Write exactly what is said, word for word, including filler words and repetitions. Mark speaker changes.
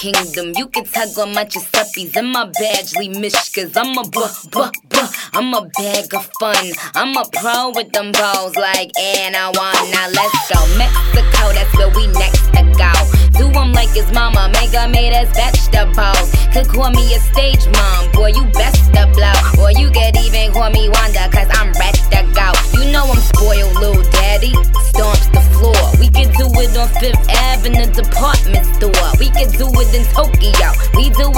Speaker 1: kingdom. You can tug on my Giuseppe's and my Badgley Mishkas. I'm a buh, buh, buh. I'm a bag of fun. I'm a pro with them balls like and I want. Now let's go Mexico, that's where we next to go. Do 'em like his mama, make her made us vegetables. Could call me a stage mom, boy, you best to blow. Or you could even call me Wanda, cause I'm ready to go. You know I'm spoiled, little daddy, stomps the floor. We could do it on Fifth Avenue department store. We could do it in Tokyo, we do